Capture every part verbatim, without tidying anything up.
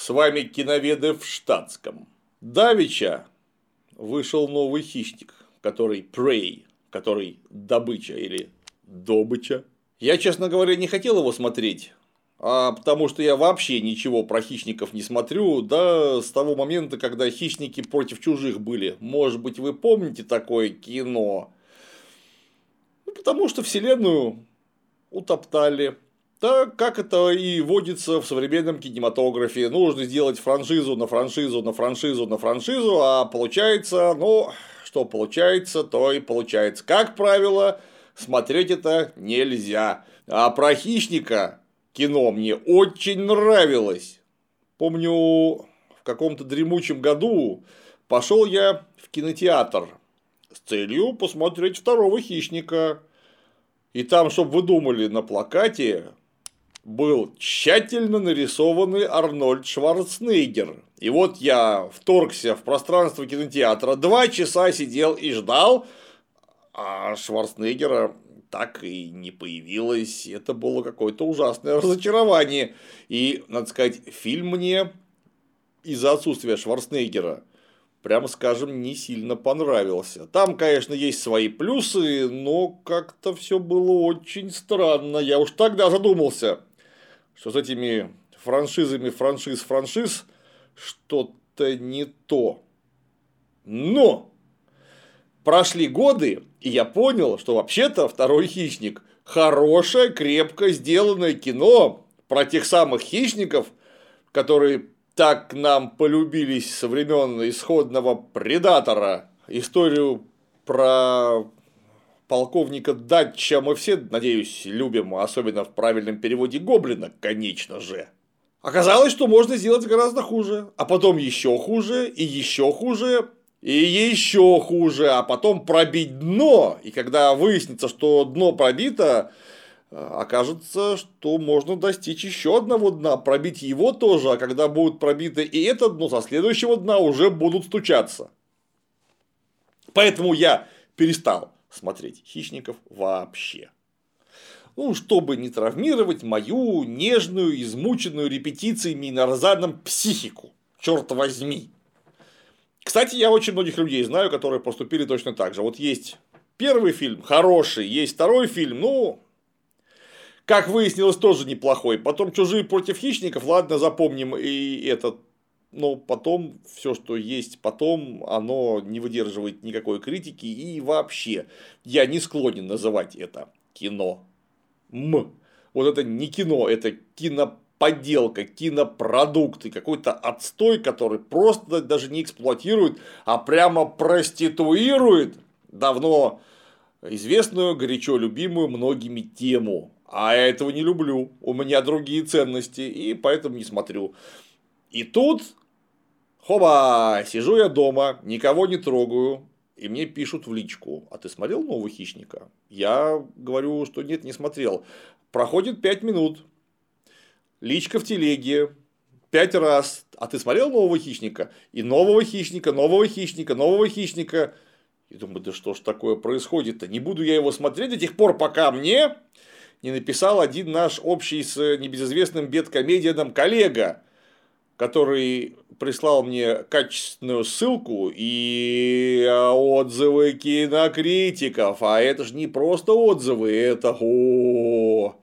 С вами киноведы в штатском. Давеча вышел новый хищник, который Prey, который добыча или добыча. Я, честно говоря, не хотел его смотреть, а потому что я вообще ничего про хищников не смотрю, да с того момента, когда хищники против чужих были. Может быть, вы помните такое кино? Ну, потому что вселенную утоптали. Так, как это и водится в современном кинематографе. Нужно сделать франшизу на франшизу на франшизу на франшизу, а получается, ну, что получается, то и получается. Как правило, смотреть это нельзя. А про хищника кино мне очень нравилось. Помню, в каком-то дремучем году пошел я в кинотеатр с целью посмотреть второго хищника. И там, чтобы вы думали, на плакате был тщательно нарисованный Арнольд Шварценеггер. И вот я вторгся в пространство кинотеатра, два часа сидел и ждал, а Шварценеггера так и не появилось. Это было какое-то ужасное разочарование. И, надо сказать, фильм мне из-за отсутствия Шварценеггера, прямо скажем, не сильно понравился. Там, конечно, есть свои плюсы, но как-то все было очень странно. Я уж тогда задумался, что с этими франшизами франшиз франшиз что-то не то. Но прошли годы, и я понял, что вообще-то «Второй хищник» хорошее, крепко сделанное кино про тех самых хищников, которые так нам полюбились со времен исходного «Предатора». Историю про полковника Датча мы все, надеюсь, любим, особенно в правильном переводе Гоблина, конечно же. Оказалось, что можно сделать гораздо хуже, а потом еще хуже, и еще хуже, и еще хуже, а потом пробить дно. И когда выяснится, что дно пробито, окажется, что можно достичь еще одного дна, пробить его тоже, а когда будет пробито и это дно, со следующего дна уже будут стучаться. Поэтому я перестал смотреть хищников вообще. Ну, чтобы не травмировать мою нежную, измученную репетициями и нарзаном психику. Черт возьми. Кстати, я очень многих людей знаю, которые поступили точно так же. Вот есть первый фильм хороший, есть второй фильм, ну, как выяснилось, тоже неплохой. Потом «Чужие против хищников», ладно, запомним и этот. Но потом все, что есть потом, оно не выдерживает никакой критики. И вообще, я не склонен называть это кино. М. Вот это не кино, это киноподделка, кинопродукт. И какой-то отстой, который просто даже не эксплуатирует, а прямо проституирует давно известную, горячо любимую многими тему. А я этого не люблю. У меня другие ценности, и поэтому не смотрю. И тут, хоба, сижу я дома, никого не трогаю, и мне пишут в личку: а ты смотрел «Нового хищника»? Я говорю, что нет, не смотрел. Проходит пять минут, личка в телеге, пять раз: а ты смотрел «Нового хищника»? И «Нового хищника», «Нового хищника», «Нового хищника». И думаю, да что ж такое происходит-то? Не буду я его смотреть до тех пор, пока мне не написал один наш общий с небезызвестным бедкомедианом коллега, который прислал мне качественную ссылку и отзывы кинокритиков. А это же не просто отзывы, это... О-о-о.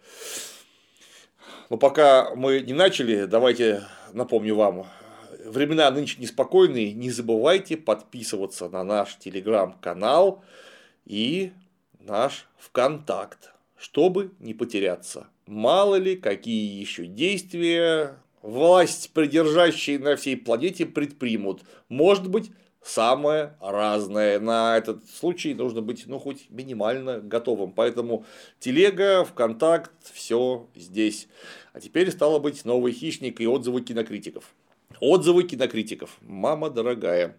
Но пока мы не начали, давайте напомню вам. Времена нынче неспокойные. Не забывайте подписываться на наш телеграм-канал и наш ВКонтакт, чтобы не потеряться. Мало ли, какие еще действия власть, придержащие на всей планете, предпримут. Может быть, самое разное. На этот случай нужно быть, ну, хоть минимально готовым. Поэтому телега, ВКонтакт, все здесь. А теперь стало быть «Новый хищник» и отзывы кинокритиков. Отзывы кинокритиков. Мама дорогая.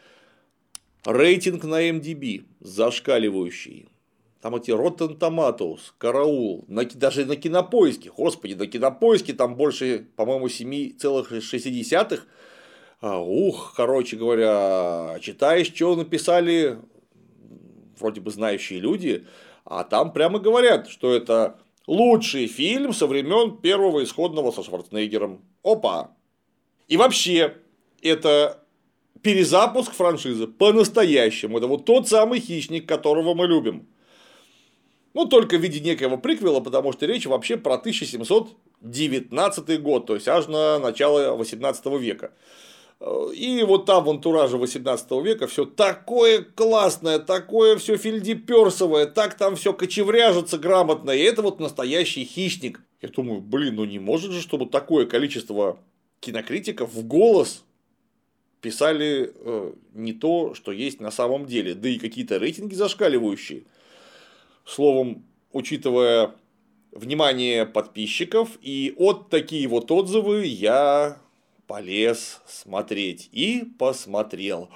Рейтинг на эм ди би зашкаливающий. Там эти Rotten Tomatoes, караул, на, даже на Кинопоиске, господи, на Кинопоиске там больше, по-моему, семь целых шесть десятых. Ух, короче говоря, читаешь, что написали вроде бы знающие люди, а там прямо говорят, что это лучший фильм со времен первого исходного со Шварценеггером. Опа! И вообще, это перезапуск франшизы по-настоящему. Это вот тот самый «Хищник», которого мы любим. Ну, только в виде некоего приквела, потому что речь вообще про тысяча семьсот девятнадцатый год, то есть аж на начало восемнадцатого века. И вот там в антураже восемнадцатого века все такое классное, такое все фельдеперсовое, так там все кочевряжется грамотно, и это вот настоящий «Хищник». Я думаю, блин, ну не может же, чтобы такое количество кинокритиков в голос писали э, не то, что есть на самом деле, да и какие-то рейтинги зашкаливающие. Словом, учитывая внимание подписчиков и от такие вот отзывы, я полез смотреть и посмотрел.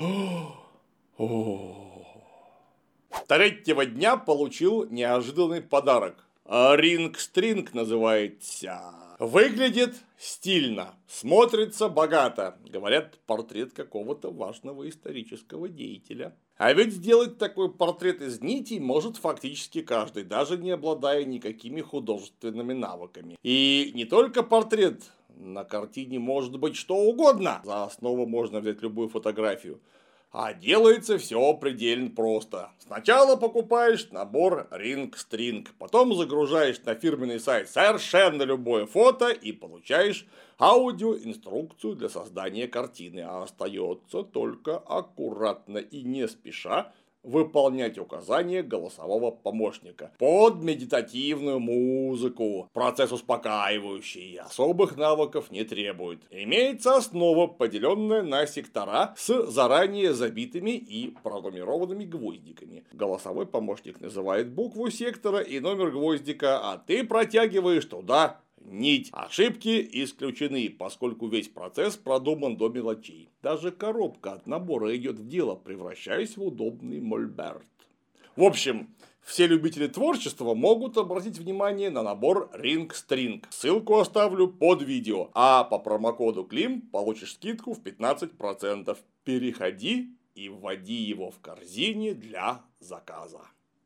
Третьего дня получил неожиданный подарок. Ринг-стринг называется. Выглядит стильно, смотрится богато. Говорят, портрет какого-то важного исторического деятеля. А ведь сделать такой портрет из нитей может фактически каждый, даже не обладая никакими художественными навыками. И не только портрет, на картине может быть что угодно. За основу можно взять любую фотографию. А делается все предельно просто. Сначала покупаешь набор ринг-стринг, потом загружаешь на фирменный сайт совершенно любое фото и получаешь аудиоинструкцию для создания картины. А остается только аккуратно и не спеша выполнять указания голосового помощника под медитативную музыку. Процесс успокаивающий, особых навыков не требует. Имеется основа, поделенная на сектора с заранее забитыми и пронумерованными гвоздиками. Голосовой помощник называет букву сектора и номер гвоздика, а ты протягиваешь туда нить. Ошибки исключены, поскольку весь процесс продуман до мелочей. Даже коробка от набора идет в дело, превращаясь в удобный мольберт. В общем, все любители творчества могут обратить внимание на набор ринг-стринг. Ссылку оставлю под видео. А по промокоду Клим получишь скидку в пятнадцать процентов. Переходи и вводи его в корзине для заказа.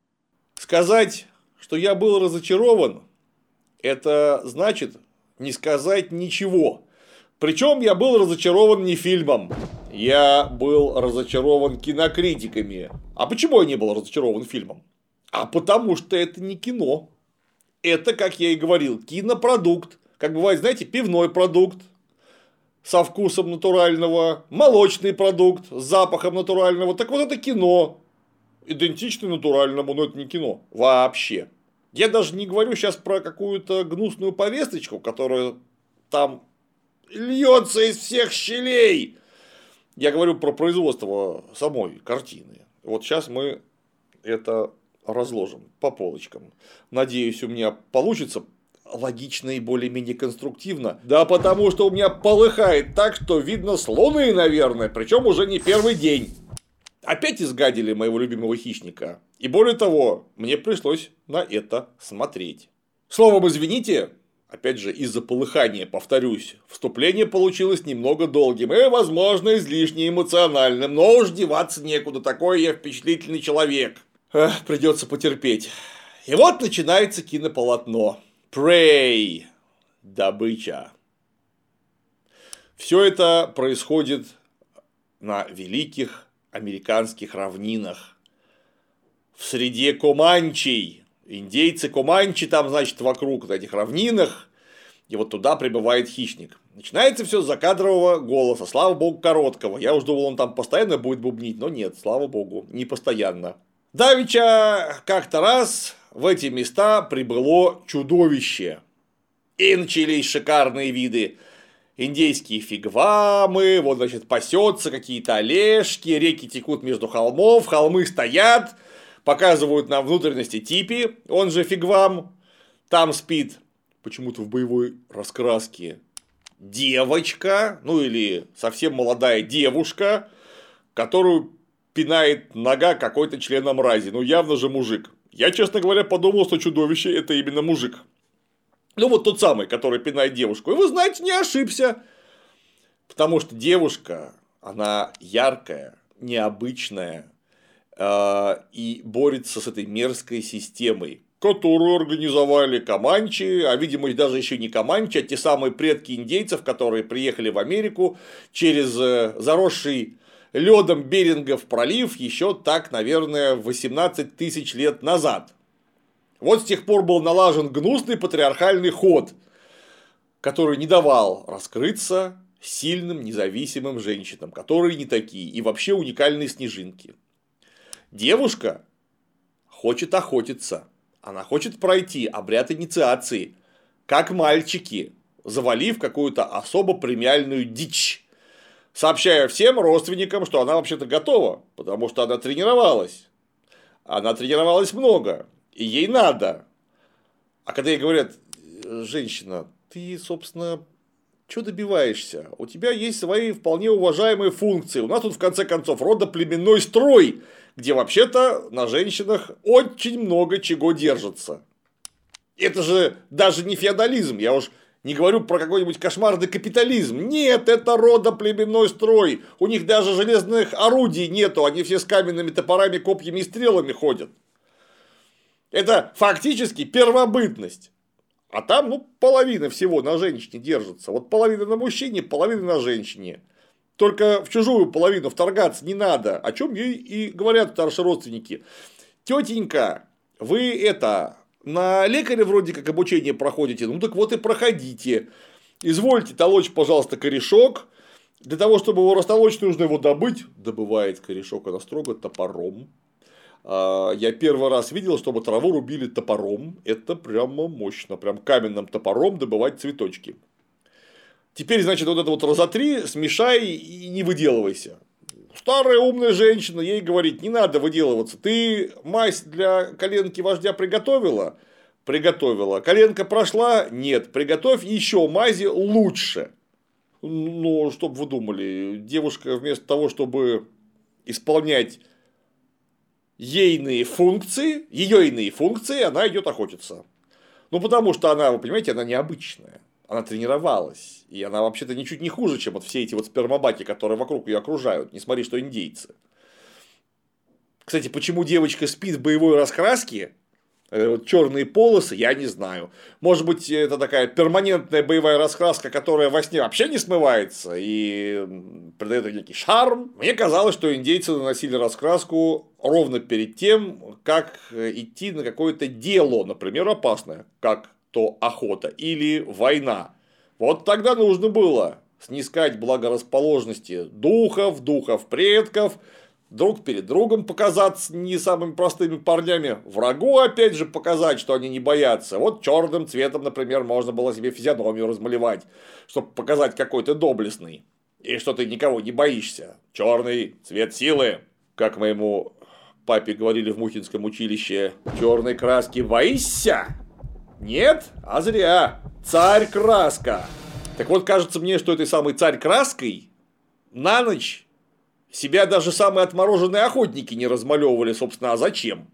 Сказать, что я был разочарован, это значит не сказать ничего. Причем я был разочарован не фильмом. Я был разочарован кинокритиками. А почему я не был разочарован фильмом? А потому что это не кино. Это, как я и говорил, кинопродукт. Как бывает, знаете, пивной продукт со вкусом натурального, молочный продукт с запахом натурального. Так вот это кино. Идентично натуральному, но это не кино. Вообще. Я даже не говорю сейчас про какую-то гнусную повесточку, которая там льется из всех щелей. Я говорю про производство самой картины. Вот сейчас мы это разложим по полочкам. Надеюсь, у меня получится логично и более-менее конструктивно. Да потому что у меня полыхает так, что видно с Луны, наверное. Причем уже не первый день. Опять изгадили моего любимого «Хищника». И более того, мне пришлось на это смотреть. Словом, извините, опять же, из-за полыхания, повторюсь, вступление получилось немного долгим и, возможно, излишне эмоциональным, но уж деваться некуда, такой я впечатлительный человек. Эх, придется потерпеть. И вот начинается кинополотно. Prey. Добыча. Все это происходит на великих американских равнинах, в среде команчей. Индейцы команчи там, значит, вокруг на этих равнинах, и вот туда прибывает хищник. Начинается все с закадрового голоса, слава богу, короткого. Я уж думал, он там постоянно будет бубнить, но нет, слава богу, не постоянно. Давеча как-то раз в эти места прибыло чудовище. И начались шикарные виды. Индейские фигвамы, вот, значит, пасется какие-то олешки, реки текут между холмов, холмы стоят, показывают нам внутренности типи, он же фигвам, там спит почему-то в боевой раскраске девочка, ну или совсем молодая девушка, которую пинает нога какой-то члена мрази, ну явно же мужик. Я, честно говоря, подумал, что чудовище это именно мужик. Ну, вот тот самый, который пинает девушку. И вы знаете, не ошибся. Потому что девушка, она яркая, необычная. Э, и борется с этой мерзкой системой. которую организовали команчи, а видимо даже еще не команчи, а те самые предки индейцев, которые приехали в Америку через заросший ледом Берингов пролив еще так, наверное, восемнадцать тысяч лет назад. Вот с тех пор был налажен гнусный патриархальный ход, который не давал раскрыться сильным независимым женщинам, которые не такие и вообще уникальные снежинки. Девушка хочет охотиться. Она хочет пройти обряд инициации, как мальчики, завалив какую-то особо премиальную дичь, сообщая всем родственникам, что она вообще-то готова, потому что она тренировалась. Она тренировалась много, и ей надо. А когда ей говорят: женщина, ты, собственно, что добиваешься? У тебя есть свои вполне уважаемые функции. У нас тут, в конце концов, родоплеменной строй, где вообще-то на женщинах очень много чего держится. Это же даже не феодализм, я уж не говорю про какой-нибудь кошмарный капитализм. Нет, это родоплеменной строй. У них даже железных орудий нету, они все с каменными топорами, копьями и стрелами ходят. Это фактически первобытность. А там, ну, половина всего на женщине держится. Вот половина на мужчине, половина на женщине. Только в чужую половину вторгаться не надо, о чем ей и говорят старшие родственники. Тетенька, вы это, на лекаря вроде как обучение проходите, ну так вот и проходите. Извольте толочь, пожалуйста, корешок. Для того, чтобы его растолочь, нужно его добыть. Добывает корешок она строго топором. Я первый раз видел, чтобы траву рубили топором. Это прямо мощно. Прям каменным топором добывать цветочки. Теперь, значит, вот это вот разотри, смешай и не выделывайся. Старая умная женщина ей говорит: не надо выделываться. Ты мазь для коленки вождя приготовила? Приготовила. Коленка прошла? Нет. Приготовь еще мази лучше. Ну, чтобы вы думали, девушка вместо того, чтобы исполнять ейные функции, ее иные функции, она идет охотиться. Ну, потому что она, вы понимаете, она необычная. Она тренировалась. И она вообще-то ничуть не хуже, чем вот все эти вот спермобаки, которые вокруг ее окружают. Не смотри, что индейцы. Кстати, почему девочка спит в боевой раскраске? Вот черные полосы, я не знаю. Может быть, это такая перманентная боевая раскраска, которая во сне вообще не смывается и придает некий шарм. Мне казалось, что индейцы наносили раскраску ровно перед тем, как идти на какое-то дело, например, опасное, как то охота или война. Вот тогда нужно было снискать благорасположенности духов, духов предков, друг перед другом показаться не самыми простыми парнями, врагу опять же показать, что они не боятся. Вот черным цветом, например, можно было себе физиономию размалевать, чтобы показать, какой ты доблестный и что ты никого не боишься. Черный цвет силы, как моему папе говорили в Мухинском училище: черной краски боишься? Нет? А зря. Царь-краска. Так вот, кажется мне, что этой самой царь-краской на ночь себя даже самые отмороженные охотники не размалевывали, собственно, а зачем?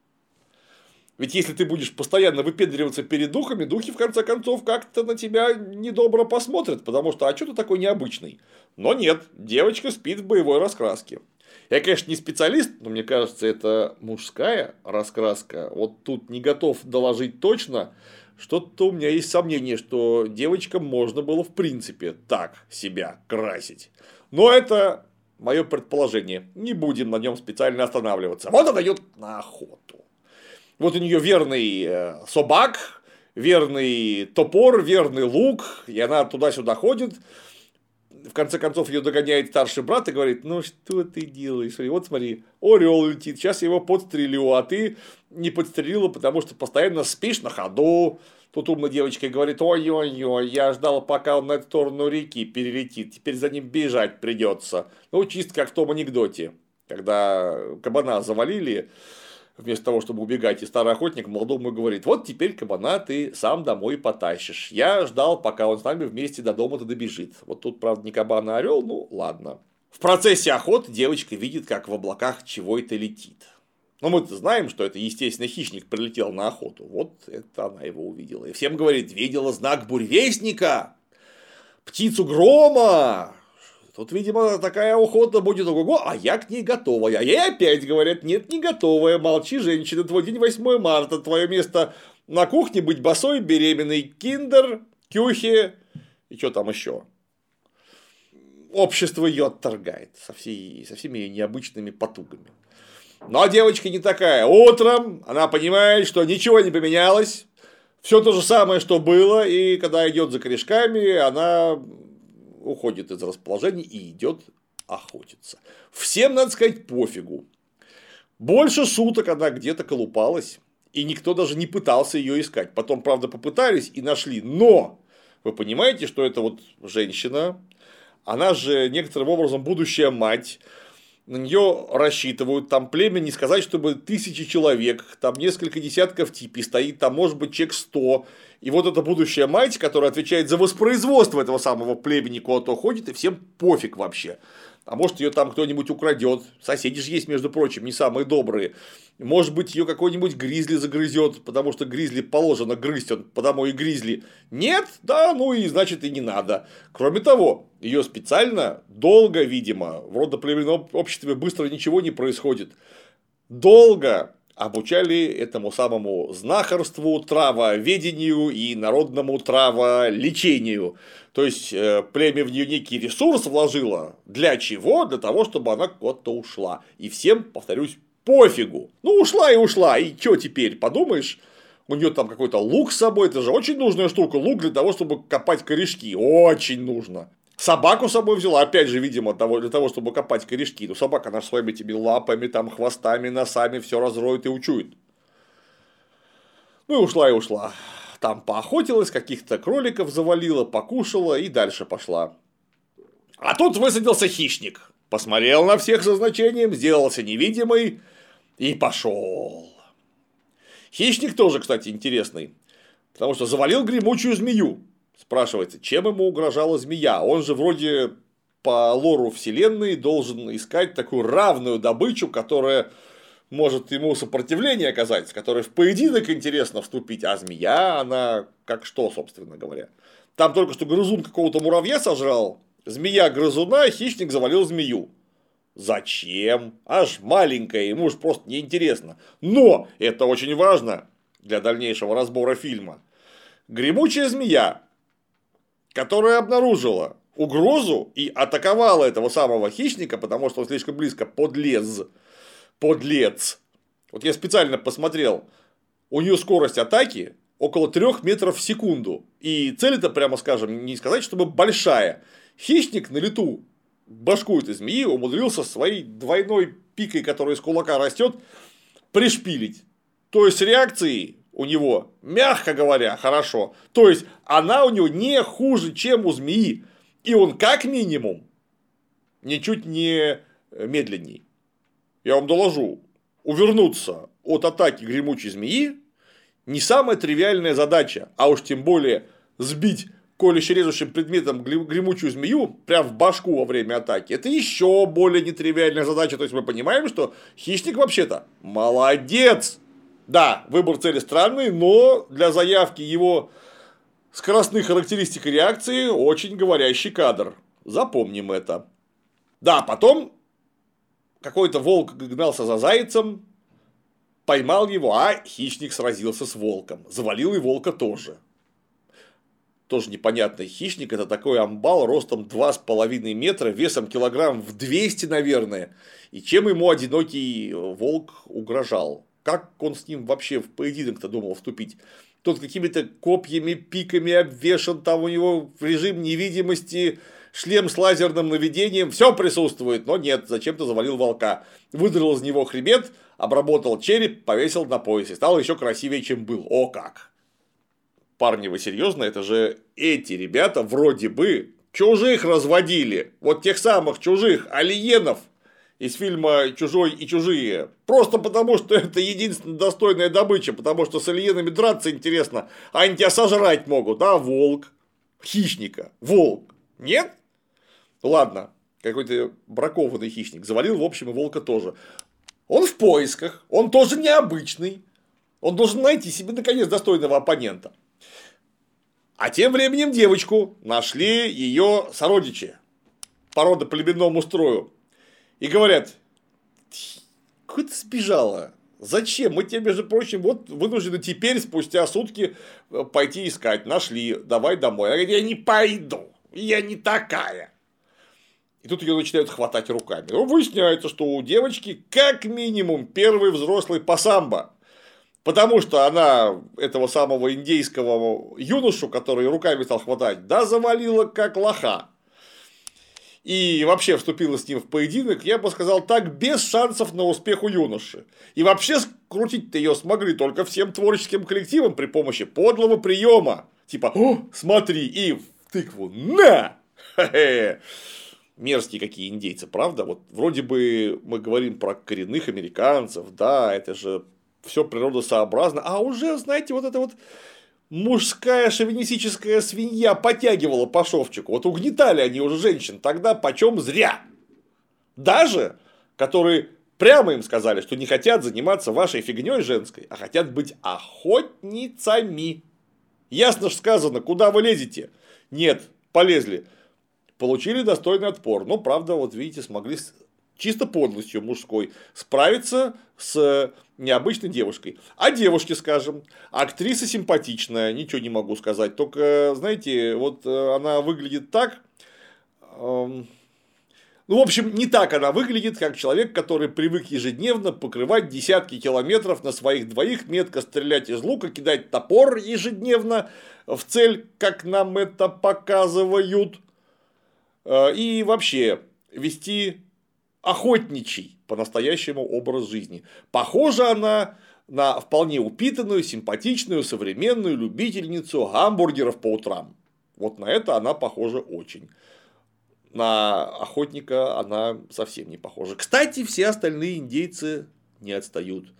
Ведь если ты будешь постоянно выпендриваться перед духами, духи в конце концов как-то на тебя недобро посмотрят, потому что а что ты такой необычный? Но нет, девочка спит в боевой раскраске. Я, конечно, не специалист, но мне кажется, это мужская раскраска. Вот тут не готов доложить точно. Что-то у меня есть сомнение, что девочкам можно было в принципе так себя красить. Но это мое предположение. Не будем на нем специально останавливаться. Вот она идет на охоту. Вот у нее верный собак, верный топор, верный лук. И она туда-сюда ходит. В конце концов ее догоняет старший брат и говорит: ну что ты делаешь? И вот смотри, орел летит, сейчас я его подстрелю, а ты не подстрелила, потому что постоянно спишь на ходу. Тут умная девочка говорит: ой-ой-ой, я ждал, пока он на эту сторону реки перелетит, теперь за ним бежать придется. Ну, чисто как в том анекдоте, когда кабана завалили, вместо того, чтобы убегать, и старый охотник молодому говорит: вот теперь кабана ты сам домой потащишь. Я ждал, пока он с нами вместе до дома-то добежит. Вот тут, правда, не кабан, а орел, ну ладно. В процессе охоты девочка видит, как в облаках чего-то летит. Но мы-то знаем, что это, естественно, хищник прилетел на охоту. Вот это она его увидела. И всем говорит: видела знак буревестника, птицу грома. Тут, видимо, такая охота будет, ого-го, а я к ней готовая. А ей опять говорят, нет, не готовая, молчи, женщина, твой день восьмое марта, твое место на кухне быть босой, беременной, киндер, кюхи и что там еще. Общество ее отторгает со, всей, со всеми ее необычными потугами. Но девочка не такая. Утром она понимает, что ничего не поменялось, все то же самое, что было, и когда идет за корешками, она уходит из расположения и идет охотиться. Всем, надо сказать, пофигу. Больше суток она где-то колупалась, и никто даже не пытался ее искать. Потом, правда, попытались и нашли. Но вы понимаете, что это вот женщина, она же некоторым образом будущая мать. На нее рассчитывают, там племя, не сказать, чтобы тысячи человек, там несколько десятков типей стоит, там может быть человек сто. И вот эта будущая мать, которая отвечает за воспроизводство этого самого племени, куда-то ходит, и всем пофиг вообще. А может, ее там кто-нибудь украдет. Соседи же есть, между прочим, не самые добрые. Может быть, ее какой-нибудь гризли загрызет, потому что гризли положено грызть, он потому и гризли. Нет, да, ну и значит и не надо. Кроме того, ее специально долго, видимо, в родоплеменном обществе быстро ничего не происходит. Долго обучали этому самому знахарству, травоведению и народному траволечению. То есть племя в нее некий ресурс вложило. Для чего? Для того, чтобы она куда-то ушла. И всем, повторюсь, пофигу. Ну, ушла и ушла. И что теперь? Подумаешь, у нее там какой-то лук с собой. Это же очень нужная штука. Лук для того, чтобы копать корешки. Очень нужно. Собаку с собой взяла, опять же, видимо, для того, чтобы копать корешки. Ну, собака, она своими этими лапами, там, хвостами, носами все разроет и учует. Ну, и ушла, и ушла. Там поохотилась, каких-то кроликов завалила, покушала и дальше пошла. А тут высадился хищник. Посмотрел на всех со значением, сделался невидимый и пошел. Хищник тоже, кстати, интересный. Потому что завалил гремучую змею. Спрашивается, чем ему угрожала змея? Он же вроде по лору вселенной должен искать такую равную добычу, которая может ему сопротивление оказать, с которой в поединок интересно вступить. А змея, она как что, собственно говоря. Там только что грызун какого-то муравья сожрал, змея грызуна, хищник завалил змею. Зачем? Аж маленькая, ему уж просто неинтересно. Но это очень важно для дальнейшего разбора фильма. Гремучая змея, которая обнаружила угрозу и атаковала этого самого хищника, потому что он слишком близко подлез. Подлец. Вот я специально посмотрел, у нее скорость атаки около трёх метров в секунду. И цель-то, прямо скажем, не сказать, чтобы большая. Хищник на лету башку этой змеи умудрился своей двойной пикой, которая из кулака растет, пришпилить. То есть реакции у него, мягко говоря, хорошо. То есть она у него не хуже, чем у змеи. И он как минимум ничуть не медленней. Я вам доложу, увернуться от атаки гремучей змеи не самая тривиальная задача. А уж тем более сбить колюще-режущим предметом гремучую змею прямо в башку во время атаки. Это еще более нетривиальная задача. То есть мы понимаем, что хищник вообще-то молодец. Да, выбор цели странный, но для заявки его скоростных характеристик и реакции очень говорящий кадр. Запомним это. Да, потом какой-то волк гнался за зайцем, поймал его, а хищник сразился с волком. Завалил и волка тоже. Тоже непонятный хищник. Это такой амбал ростом два с половиной метра, весом килограмм в двести, наверное. И чем ему одинокий волк угрожал? Как он с ним вообще в поединок-то думал вступить? Тот какими-то копьями, пиками обвешан, там у него в режим невидимости, шлем с лазерным наведением, все присутствует, но нет, зачем-то завалил волка. Выдрал из него хребет, обработал череп, повесил на поясе, стал еще красивее, чем был. О как! Парни, вы серьезно? Это же эти ребята вроде бы чужих разводили. Вот тех самых чужих алиенов из фильма «Чужой и чужие». Просто потому, что это единственная достойная добыча. Потому что с алиенами драться интересно. А они тебя сожрать могут. А волк? Хищника. Волк. Нет? Ладно. Какой-то бракованный хищник. Завалил, в общем, и волка тоже. Он в поисках. Он тоже необычный. Он должен найти себе, наконец, достойного оппонента. А тем временем девочку нашли ее сородичи. порода племенному строю. И говорят: куда ты сбежала? Зачем? Мы тебе, между прочим, вот вынуждены теперь, спустя сутки, пойти искать. Нашли, давай домой. Она говорит: я не пойду, я не такая. И тут ее начинают хватать руками. Ну, выясняется, что у девочки как минимум первый взрослый пасамбо. Потому что она этого самого индейского юношу, который руками стал хватать, да завалила как лоха. И вообще вступила с ним в поединок, я бы сказал так, без шансов на успех у юноши. И вообще скрутить-то ее смогли только всем творческим коллективам при помощи подлого приема. Типа: о, смотри, и в тыкву на! Ха-хе. Мерзкие какие индейцы, правда? Вот вроде бы мы говорим про коренных американцев, да, это же все природосообразно, а уже, знаете, вот это вот мужская шовинистическая свинья потягивала по шовчику. Вот угнетали они уже женщин тогда почем зря. Даже которые прямо им сказали, что не хотят заниматься вашей фигней женской, а хотят быть охотницами. Ясно ж сказано, куда вы лезете? Нет, полезли. Получили достойный отпор. Но, правда, вот видите, смогли чисто подлостью мужской справиться с необычной девушкой. А девушке, скажем, актриса симпатичная, ничего не могу сказать. Только, знаете, вот она выглядит так. Эм, ну, в общем, не так она выглядит, как человек, который привык ежедневно покрывать десятки километров на своих двоих, метко стрелять из лука, кидать топор ежедневно в цель, как нам это показывают. И вообще вести охотничий по-настоящему образ жизни. Похожа она на вполне упитанную, симпатичную, современную любительницу гамбургеров по утрам. Вот на это она похожа очень. На охотника она совсем не похожа. Кстати, все остальные индейцы не отстают.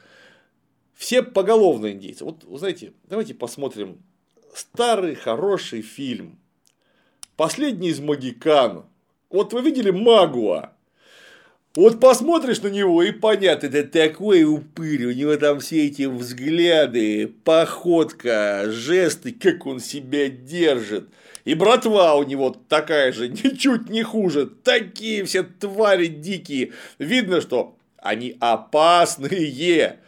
Все поголовно индейцы. Вот, вы знаете, давайте посмотрим старый хороший фильм. Последний из Могикан. Вот вы видели Магуа? Вот посмотришь на него и понятно, это такой упырь, у него там все эти взгляды, походка, жесты, как он себя держит. И братва у него такая же, ничуть не хуже, такие все твари дикие. Видно, что они опасные.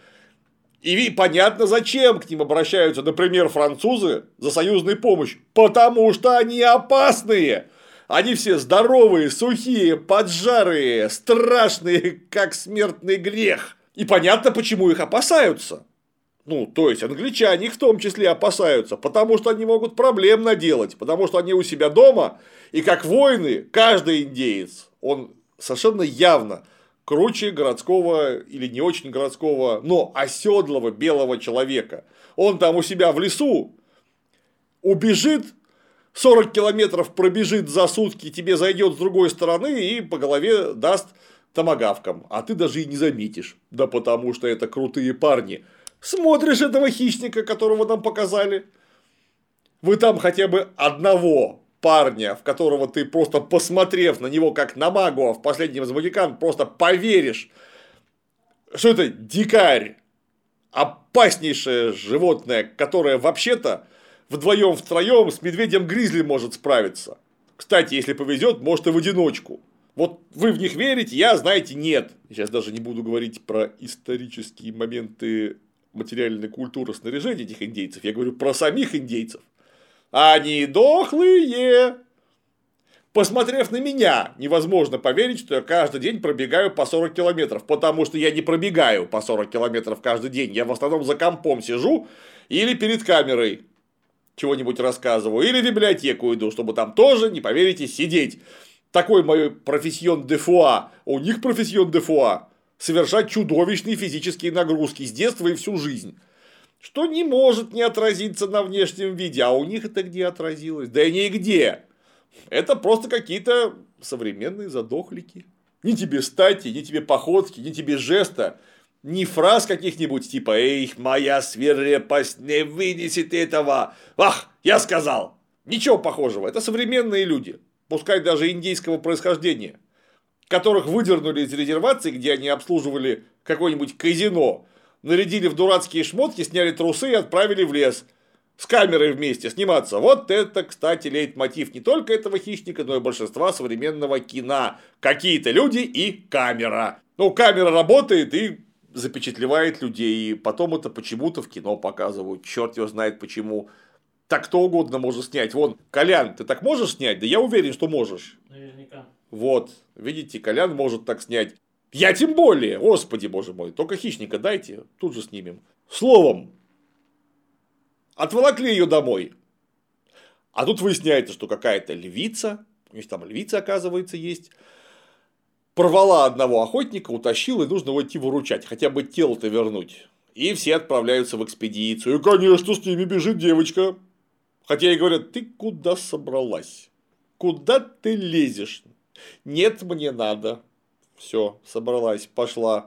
И понятно, зачем к ним обращаются, например, французы за союзной помощью. Потому что они опасные. Они все здоровые, сухие, поджарые, страшные, как смертный грех. И понятно, почему их опасаются. Ну, то есть, англичане их в том числе опасаются, потому что они могут проблем наделать, потому что они у себя дома, и как воины, каждый индеец, он совершенно явно круче городского или не очень городского, но оседлого белого человека. Он там у себя в лесу убежит, сорок километров пробежит за сутки, тебе зайдет с другой стороны и по голове даст томагавком. А ты даже и не заметишь. Да потому что это крутые парни. Смотришь этого хищника, которого нам показали. Вы там хотя бы одного парня, в которого ты просто посмотрев на него как на Магуа в последнем из Могикан, просто поверишь, что это дикарь, опаснейшее животное, которое вообще-то вдвоем втроем с медведем-гризли может справиться. Кстати, если повезет, может и в одиночку. Вот вы в них верите, я, знаете, нет. Сейчас даже не буду говорить про исторические моменты материальной культуры снаряжения этих индейцев. Я говорю про самих индейцев. Они дохлые. Посмотрев на меня, невозможно поверить, что я каждый день пробегаю по сорок километров. Потому что я не пробегаю по сорок километров каждый день. Я в основном за компом сижу или перед камерой чего-нибудь рассказываю. Или в библиотеку иду, чтобы там тоже, не поверите, сидеть. Такой мой профессион де фуа. У них профессион де фуа. Совершать чудовищные физические нагрузки с детства и всю жизнь. Что не может не отразиться на внешнем виде. А у них это где отразилось? Да и нигде. Это просто какие-то современные задохлики. Ни тебе стати, ни тебе походки, ни тебе жеста. Ни фраз каких-нибудь типа «Эй, моя свирепость не вынесет этого». Ах, я сказал. Ничего похожего. Это современные люди. Пускай даже индейского происхождения. Которых выдернули из резервации, где они обслуживали какое-нибудь казино. Нарядили в дурацкие шмотки, сняли трусы и отправили в лес. с камерой вместе сниматься. Вот это, кстати, лейтмотив не только этого хищника, но и большинства современного кино. Какие-то люди и камера. Ну, камера работает и запечатлевает людей. И потом это почему-то в кино показывают. Черт его знает почему. Так кто угодно может снять. Вон, Колян, ты так можешь снять? Да я уверен, что можешь. Наверняка. Вот, видите, Колян может так снять. Я тем более, господи боже мой, только хищника дайте, тут же снимем. Словом, отволокли ее домой. А тут выясняется, что какая-то львица, у них там львица, оказывается, есть, порвала одного охотника, утащила, и нужно его идти выручать, хотя бы тело-то вернуть. И все отправляются в экспедицию. И, конечно, с ними бежит девочка. Хотя ей говорят, ты куда собралась? Куда ты лезешь? Нет, мне надо. Все, собралась, пошла.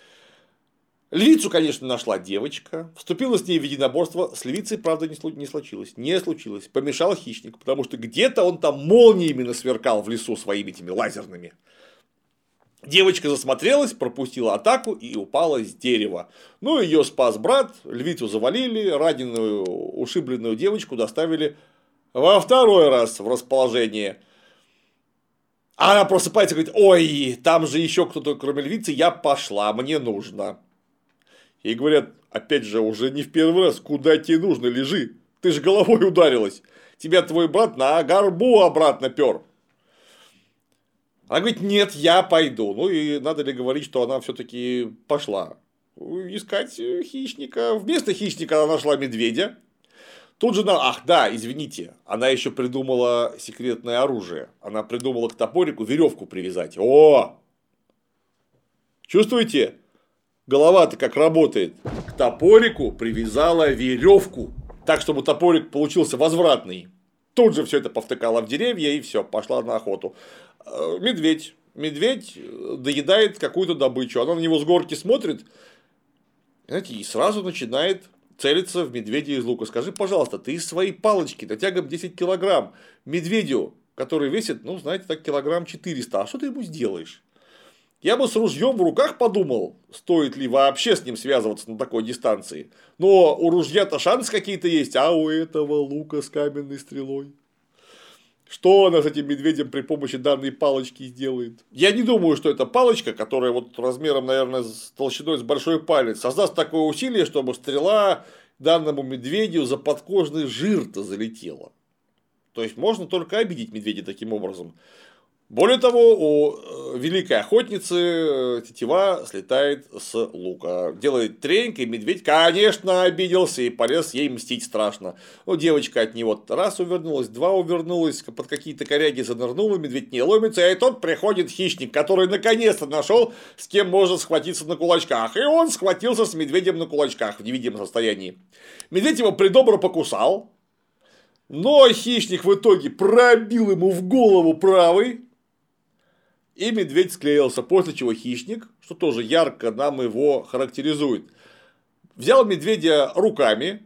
Львицу, конечно, нашла девочка. Вступила с ней в единоборство. С львицей, правда, не случилось. Не случилось. Помешал хищник, потому что где-то он там молниями насверкал в лесу своими этими лазерными. Девочка засмотрелась, пропустила атаку и упала с дерева. Ну, ее спас брат, львицу завалили, раненую, ушибленную девочку доставили во второй раз в расположение. А она просыпается и говорит, ой, там же еще кто-то кроме львицы, я пошла, мне нужно. Ей говорят, опять же, уже не в первый раз, куда тебе нужно, лежи, ты же головой ударилась, тебя твой брат на горбу обратно пер. Она говорит, нет, я пойду. Ну и надо ли говорить, что она все-таки пошла искать хищника. Вместо хищника она нашла медведя. Тут же, ах да, извините, она еще придумала секретное оружие. Она придумала к топорику веревку привязать. О! Чувствуете? Голова-то как работает. К топорику привязала веревку. Так, чтобы топорик получился возвратный. Тут же все это повтыкала в деревья и все, пошла на охоту. Медведь. Медведь доедает какую-то добычу. Она на него с горки смотрит, знаете, и сразу начинает целиться в медведя из лука. Скажи, пожалуйста, ты из своей палочки на тягом десять килограмм медведю, который весит, ну, знаете, так килограмм четыреста, а что ты ему сделаешь? Я бы с ружьем в руках подумал, стоит ли вообще с ним связываться на такой дистанции. Но у ружья-то шансы какие-то есть, а у этого лука с каменной стрелой. Что она с этим медведем при помощи данной палочки сделает? Я не думаю, что эта палочка, которая вот размером, наверное, с толщиной с большой палец, создаст такое усилие, чтобы стрела данному медведю за подкожный жир-то залетела. То есть можно только обидеть медведя таким образом. Более того, у великой охотницы тетива слетает с лука. Делает треньк, и медведь, конечно, обиделся и полез ей мстить страшно. Ну, девочка от него раз увернулась, два увернулась, под какие-то коряги занырнула, медведь не ломится, и тут приходит хищник, который наконец-то нашел, с кем можно схватиться на кулачках. И он схватился с медведем на кулачках в невидимом состоянии. Медведь его придобро покусал, но хищник в итоге пробил ему в голову правый. И медведь склеился, после чего хищник, что тоже ярко нам его характеризует, взял медведя руками,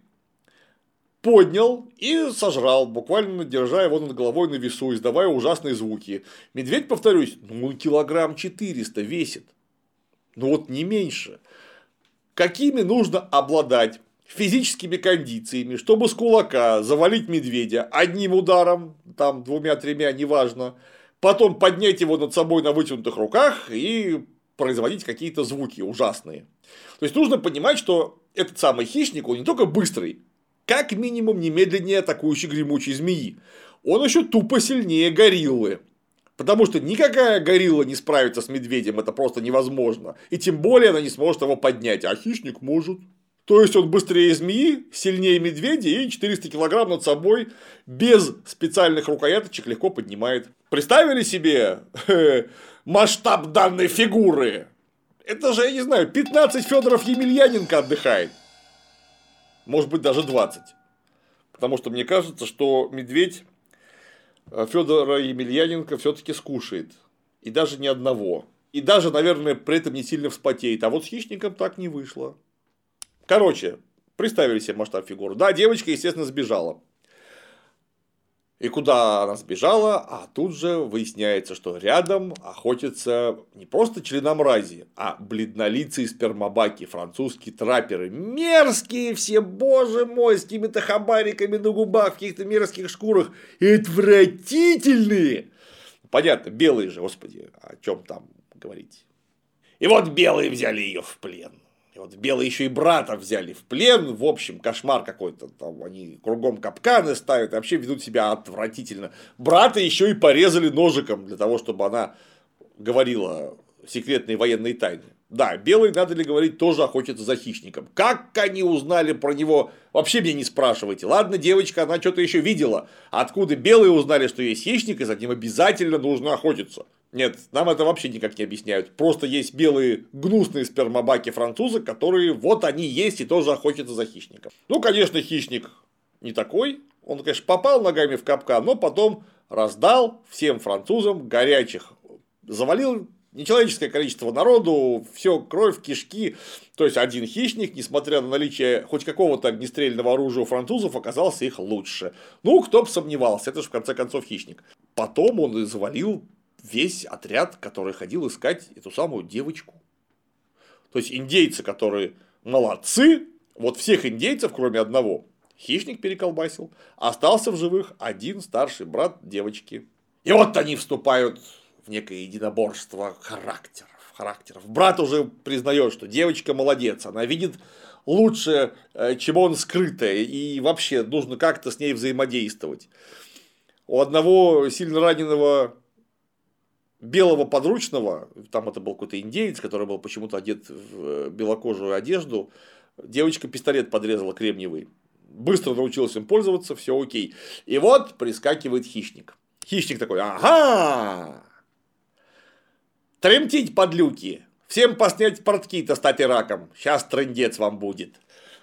поднял и сожрал, буквально держа его над головой на весу, издавая ужасные звуки. Медведь, повторюсь, ну килограмм четыреста весит, ну вот не меньше. Какими нужно обладать физическими кондициями, чтобы с кулака завалить медведя одним ударом, там двумя-тремя, неважно, потом поднять его над собой на вытянутых руках и производить какие-то звуки ужасные. То есть нужно понимать, что этот самый хищник, он не только быстрый, как минимум немедленнее атакующей гремучей змеи, он еще тупо сильнее гориллы. Потому что никакая горилла не справится с медведем, это просто невозможно. И тем более она не сможет его поднять, а хищник может. То есть он быстрее змеи, сильнее медведя и четыреста килограмм над собой без специальных рукояточек легко поднимает. Представили себе масштаб данной фигуры? Это же, я не знаю, пятнадцать Федоров Емельяненко отдыхает. Может быть, даже двадцать. Потому что мне кажется, что медведь Федора Емельяненко все-таки скушает. И даже не одного. И даже, наверное, при этом не сильно вспотеет. А вот с хищником так не вышло. Короче, представили себе масштаб фигуры. Да, девочка, естественно, сбежала. И куда она сбежала, а тут же выясняется, что рядом охотятся не просто членомрази, а бледнолицые спермобаки, французские трапперы. Мерзкие все, боже мой, с какими-то хабариками на губах, в каких-то мерзких шкурах. И отвратительные. Понятно, белые же, господи, о чем там говорить. И вот белые взяли ее в плен. И вот белые еще и брата взяли в плен, в общем, кошмар какой-то, там они кругом капканы ставят, и вообще ведут себя отвратительно. Брата еще и порезали ножиком для того, чтобы она говорила секретные военные тайны. Да, белые, надо ли говорить, тоже охотятся за хищником. Как они узнали про него, вообще меня не спрашивайте. Ладно, девочка, она что-то еще видела. Откуда белые узнали, что есть хищник, и за ним обязательно нужно охотиться? Нет, нам это вообще никак не объясняют. Просто есть белые гнусные спермобаки французы, которые вот они есть и тоже охотятся за хищником. Ну, конечно, хищник не такой. Он, конечно, попал ногами в капкан, но потом раздал всем французам горячих. Завалил нечеловеческое количество народу, все, кровь, кишки. То есть один хищник, несмотря на наличие хоть какого-то огнестрельного оружия у французов, оказался их лучше. Ну, кто бы сомневался, это же в конце концов хищник. Потом он и завалил весь отряд, который ходил искать эту самую девочку. То есть индейцы, которые молодцы, вот всех индейцев, кроме одного, хищник переколбасил, остался в живых один старший брат девочки. И вот они вступают в некое единоборство характеров. характеров. Брат уже признает, что девочка молодец, она видит лучше, чем он скрытое, и вообще нужно как-то с ней взаимодействовать. У одного сильно раненого белого подручного, там это был какой-то индеец, который был почему-то одет в белокожую одежду, девочка пистолет подрезала кремниевый. Быстро научилась им пользоваться, все окей. И вот прискакивает хищник. Хищник такой: ага! Тремтить, подлюки! Всем поснять портки-то стать раком. Сейчас трындец вам будет.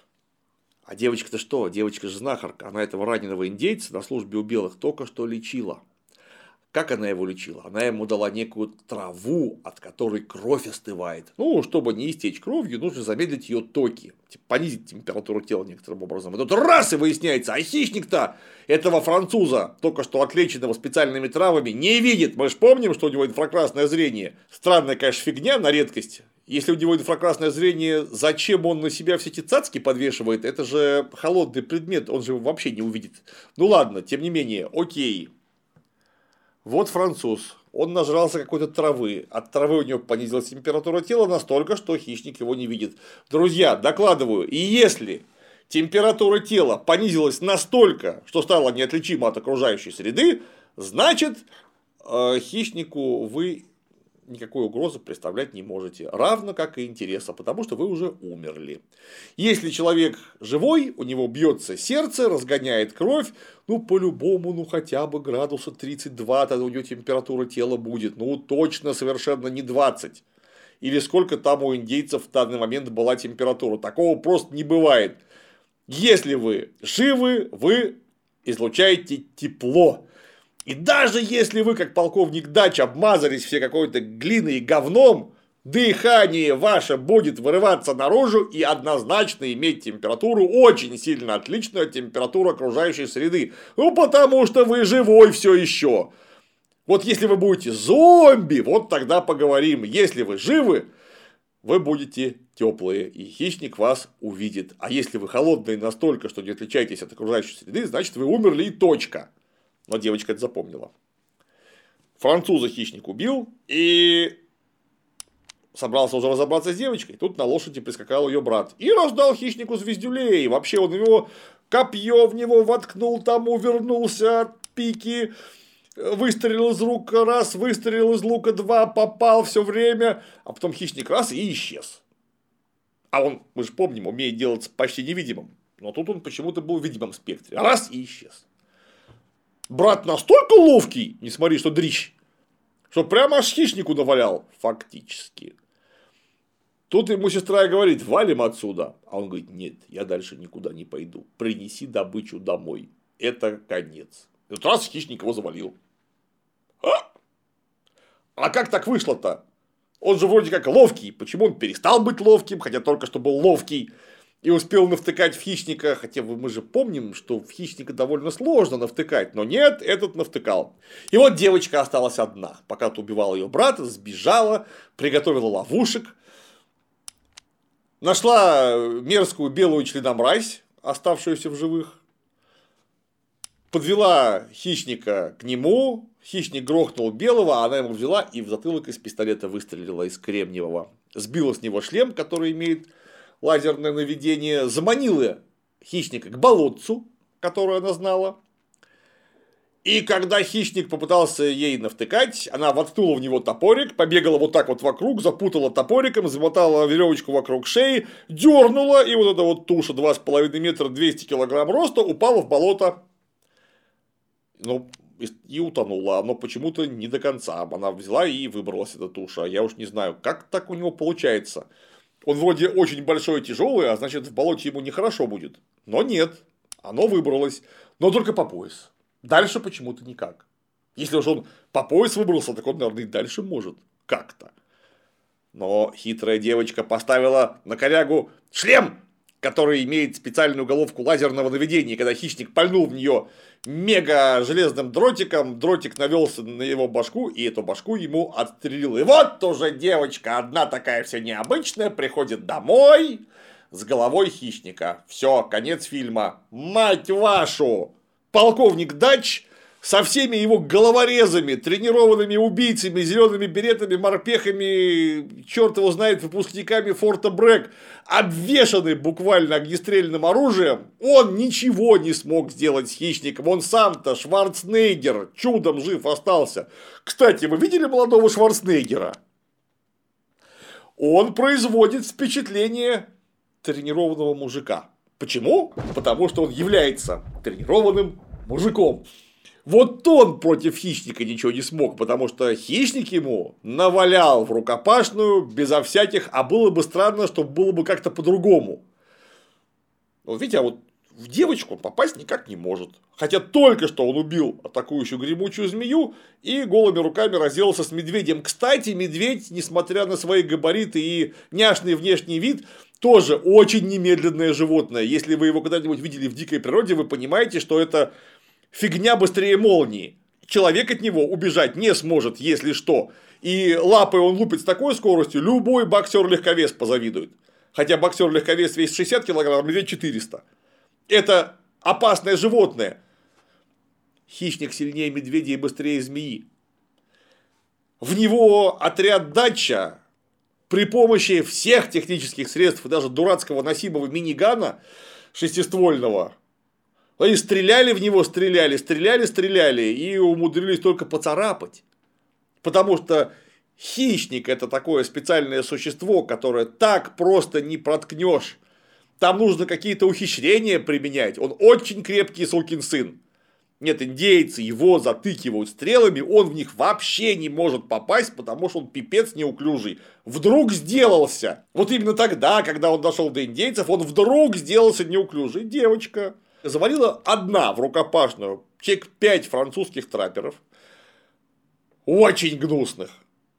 А девочка-то что? Девочка же знахарка. Она этого раненого индейца на службе у белых только что лечила. Как она его лечила? Она ему дала некую траву, от которой кровь остывает. Ну, чтобы не истечь кровью, нужно замедлить ее токи, понизить температуру тела некоторым образом. И тут раз и выясняется, а хищник-то этого француза, только что отлеченного специальными травами, не видит. Мы же помним, что у него инфракрасное зрение. Странная, конечно, фигня на редкость. Если у него инфракрасное зрение, зачем он на себя все эти цацки подвешивает? Это же холодный предмет, он же его вообще не увидит. Ну ладно, тем не менее, окей. Вот француз, он нажрался какой-то травы, от травы у него понизилась температура тела настолько, что хищник его не видит. Друзья, докладываю, и если температура тела понизилась настолько, что стала неотличима от окружающей среды, значит, хищнику вы никакой угрозы представлять не можете, равно как и интереса, потому что вы уже умерли. Если человек живой, у него бьется сердце, разгоняет кровь, ну, по-любому, ну, хотя бы градуса тридцать два, тогда у него температура тела будет, ну, точно совершенно не двадцать. Или сколько там у индейцев в данный момент была температура. Такого просто не бывает. Если вы живы, вы излучаете тепло. И даже если вы, как полковник Дач, обмазались все какой-то глиной и говном, дыхание ваше будет вырываться наружу и однозначно иметь температуру очень сильно отличную от температуры окружающей среды. Ну, потому что вы живой все еще. Вот если вы будете зомби, вот тогда поговорим. Если вы живы, вы будете теплые, и хищник вас увидит. А если вы холодные настолько, что не отличаетесь от окружающей среды, значит, вы умерли и точка. Но девочка это запомнила. Француза хищник убил и собрался уже разобраться с девочкой. Тут на лошади прискакал ее брат и раздал хищнику звездюлей. Вообще он его копье в него воткнул, там увернулся от пики, выстрелил из лука раз, выстрелил из лука два, попал все время, а потом хищник раз и исчез. А он, мы же помним, умеет делаться почти невидимым. Но тут он почему-то был в видимом спектре. Раз и исчез. Брат настолько ловкий, не смотри, что дрищ, что прямо аж хищнику навалял, фактически. Тут ему сестра и говорит: валим отсюда. А он говорит: нет, я дальше никуда не пойду. Принеси добычу домой. Это конец. И вот раз хищник его завалил. А? а как так вышло-то? Он же вроде как ловкий. Почему он перестал быть ловким, хотя только что был ловкий? и успел навтыкать в хищника, хотя мы же помним, что в хищника довольно сложно навтыкать, но нет, этот навтыкал. И вот девочка осталась одна, пока ты убивал ее брата, сбежала, приготовила ловушек, нашла мерзкую белую членомразь, оставшуюся в живых, подвела хищника к нему, хищник грохнул белого, а она ему взяла и в затылок из пистолета выстрелила из кремниевого, сбила с него шлем, который имеет лазерное наведение, заманила хищника к болотцу, которое она знала. И когда хищник попытался ей навтыкать, она воткнула в него топорик, побегала вот так вот вокруг, запутала топориком, замотала веревочку вокруг шеи, дернула, и вот эта вот туша два с половиной метра, двести килограмм роста упала в болото. Ну, и утонула, но почему-то не до конца. Она взяла и выбралась, эта туша. Я уж не знаю, как так у него получается. Он вроде очень большой и тяжелый, а значит в болоте ему нехорошо будет. Но нет, оно выбралось, но только по пояс. Дальше почему-то никак. Если уж он по пояс выбрался, так он, наверное, и дальше может как-то. Но хитрая девочка поставила на корягу шлем, который имеет специальную головку лазерного наведения. Когда хищник пальнул в нее мега железным дротиком, дротик навелся на его башку, и эту башку ему отстрелил. И вот уже девочка одна такая вся необычная приходит домой с головой хищника. Все, конец фильма. Мать вашу! Полковник Дач со всеми его головорезами, тренированными убийцами, зелеными беретами, морпехами, черт его знает, выпускниками Форта Брэк, обвешанный буквально огнестрельным оружием, он ничего не смог сделать с хищником. Он сам-то, Шварценеггер, чудом жив остался. Кстати, вы видели молодого Шварценеггера? Он производит впечатление тренированного мужика. Почему? Потому что он является тренированным мужиком. Вот он против хищника ничего не смог, потому что хищник ему навалял в рукопашную безо всяких, а было бы странно, чтобы было бы как-то по-другому. Вот видите, а вот в девочку он попасть никак не может. Хотя только что он убил атакующую гремучую змею и голыми руками разделался с медведем. Кстати, медведь, несмотря на свои габариты и няшный внешний вид, тоже очень немедленное животное. Если вы его когда-нибудь видели в дикой природе, вы понимаете, что это фигня быстрее молнии. Человек от него убежать не сможет, если что. И лапой он лупит с такой скоростью, любой боксер-легковес позавидует. Хотя боксер-легковес весит шестьдесят килограмм, а медведь четыреста. Это опасное животное. Хищник сильнее медведя и быстрее змеи. В него отряд Дача при помощи всех технических средств, даже дурацкого носимого минигана шестиствольного, они стреляли в него, стреляли, стреляли, стреляли и умудрились только поцарапать. Потому что хищник — это такое специальное существо, которое так просто не проткнешь. Там нужно какие-то ухищрения применять. Он очень крепкий сукин сын. Нет, индейцы его затыкивают стрелами, он в них вообще не может попасть, потому что он пипец неуклюжий. Вдруг сделался. Вот именно тогда, когда он дошел до индейцев, он вдруг сделался неуклюжий. Девочка завалила одна в рукопашную человек пять французских трапперов. Очень гнусных.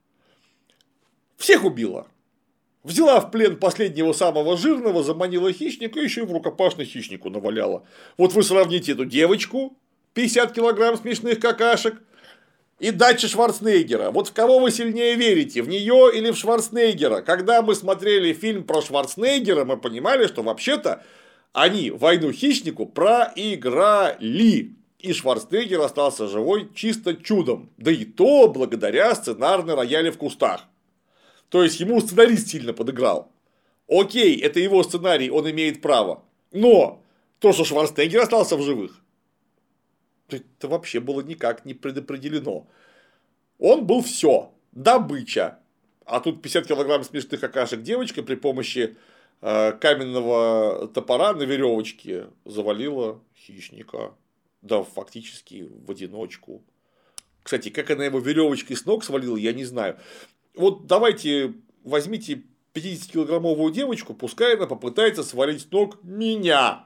Всех убила. Взяла в плен последнего самого жирного, заманила хищника, и еще и в рукопашную хищнику наваляла. Вот вы сравните эту девочку, пятьдесят килограмм смешных какашек, и Дача Шварценеггера. Вот в кого вы сильнее верите, в нее или в Шварценеггера? Когда мы смотрели фильм про Шварценеггера, мы понимали, что вообще-то они войну хищнику проиграли. И Шварценеггер остался живой чисто чудом. Да и то благодаря сценарной рояли в кустах. То есть ему сценарист сильно подыграл. Окей, это его сценарий, он имеет право. Но то, что Шварценеггер остался в живых, это вообще было никак не предопределено. Он был все. Добыча. А тут пятьдесят килограмм смешных какашек девочка при помощи э, каменного топора на веревочке завалила хищника. Да, фактически в одиночку. Кстати, как она его веревочкой с ног свалила, я не знаю. Вот давайте возьмите пятидесятикилограммовую девочку, пускай она попытается свалить с ног меня.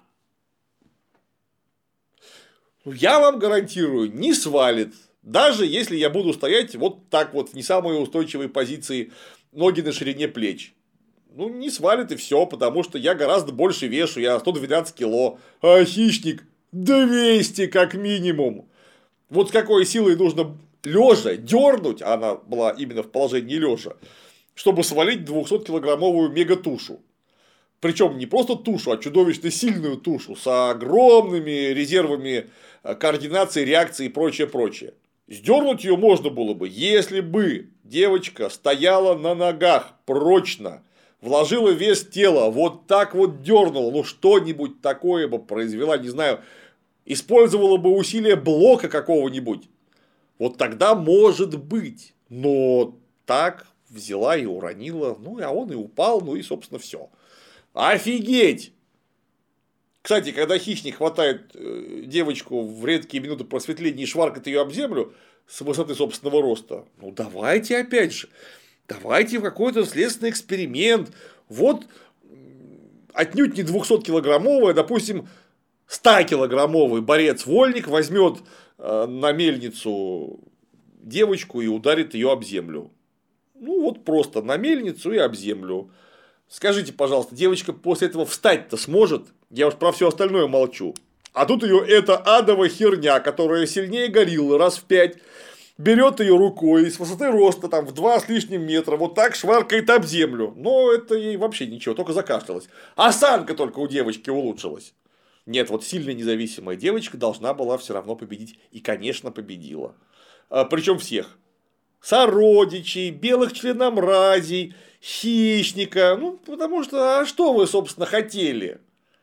Я вам гарантирую, не свалит. Даже если я буду стоять вот так вот в не самой устойчивой позиции, ноги на ширине плеч. Ну, не свалит и все, потому что я гораздо больше вешу, я сто двенадцать кило, а хищник двести как минимум. Вот с какой силой нужно лежа дернуть, а она была именно в положении лежа, чтобы свалить двухсоткилограммовую мегатушу. Причем не просто тушу, а чудовищно сильную тушу с огромными резервами координации, реакции и прочее, прочее. Сдернуть ее можно было бы, если бы девочка стояла на ногах прочно, вложила вес тела, вот так вот дернула, ну что-нибудь такое бы произвела, не знаю, использовала бы усилие блока какого-нибудь. Вот тогда может быть. Но так взяла и уронила, ну а он и упал, ну и собственно все. Офигеть! Кстати, когда хищник хватает девочку в редкие минуты просветления и шваркает ее об землю с высоты собственного роста, ну давайте опять же, давайте в какой-то следственный эксперимент. Вот отнюдь не двухсоткилограммовый, а, допустим, стокилограммовый борец-вольник возьмет на мельницу девочку и ударит ее об землю. Ну вот просто на мельницу и об землю. Скажите, пожалуйста, девочка после этого встать-то сможет? Я уж про все остальное молчу. А тут ее эта адовая херня, которая сильнее гориллы раз в пять, берет ее рукой с высоты роста там, в два с лишним метра, вот так шваркает об землю. Но это ей вообще ничего, только закашлялась. Осанка только у девочки улучшилась. Нет, вот сильная независимая девочка должна была все равно победить. И, конечно, победила. Причем всех. Сородичей, белых членомразий, хищника. Ну, потому что, а что вы, собственно, хотели?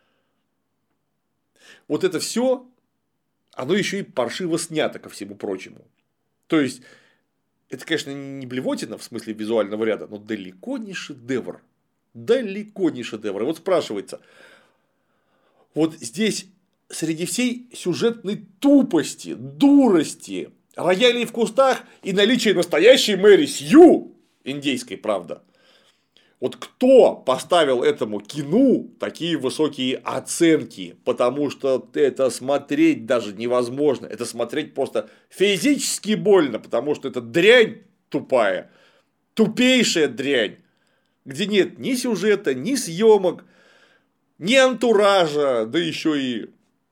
Вот это все, оно еще и паршиво снято, ко всему прочему. То есть, это, конечно, не блевотина в смысле визуального ряда, но далеко не шедевр. Далеко не шедевр. И вот спрашивается, вот здесь среди всей сюжетной тупости, дурости, роялей в кустах и наличия настоящей Мэри Сью, индейской, правда, вот кто поставил этому кино такие высокие оценки? Потому что это смотреть даже невозможно. Это смотреть просто физически больно, потому что это дрянь тупая, тупейшая дрянь, где нет ни сюжета, ни съемок, ни антуража, да еще и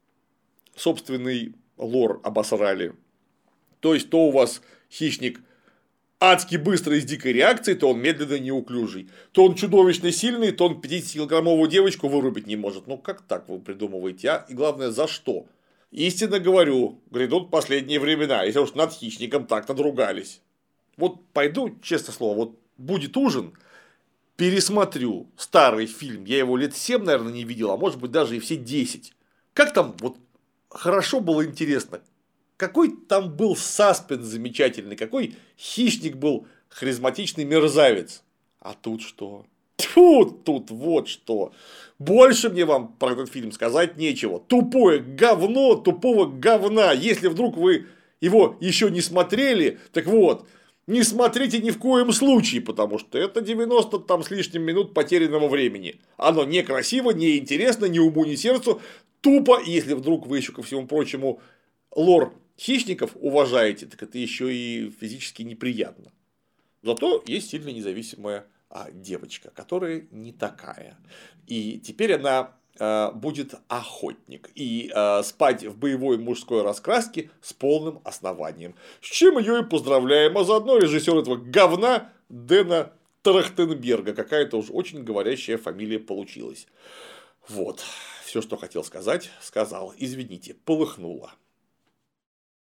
собственный лор обосрали. То есть, то у вас хищник адски быстрый с дикой реакцией, то он медленно неуклюжий. То он чудовищно сильный, то он пятидесятикилограммовую девочку вырубить не может. Ну, как так вы придумываете, а? И главное, за что? Истинно говорю, грядут последние времена, если уж над хищником так надругались. Вот пойду, честное слово, вот будет ужин, пересмотрю старый фильм. Я его лет семь, наверное, не видел, а может быть даже и все десять. Как там вот хорошо было интересно. Какой там был саспенс замечательный, какой хищник был харизматичный мерзавец. А тут что? Тьфу, тут вот что. Больше мне вам про этот фильм сказать нечего. Тупое говно тупого говна. Если вдруг вы его еще не смотрели, так вот, не смотрите ни в коем случае, потому что это девяносто там с лишним минут потерянного времени. Оно некрасиво, неинтересно, ни уму, ни сердцу. Тупо, если вдруг вы еще ко всему прочему лор хищников уважаете, так это еще и физически неприятно. Зато есть сильно независимая а, девочка, которая не такая. И теперь она а, будет охотник. И а, спать в боевой мужской раскраске с полным основанием. С чем ее и поздравляем. А заодно режиссер этого говна Дэна Трахтенберга. Какая-то уж очень говорящая фамилия получилась. Вот. Все, что хотел сказать, сказал. Извините, полыхнуло.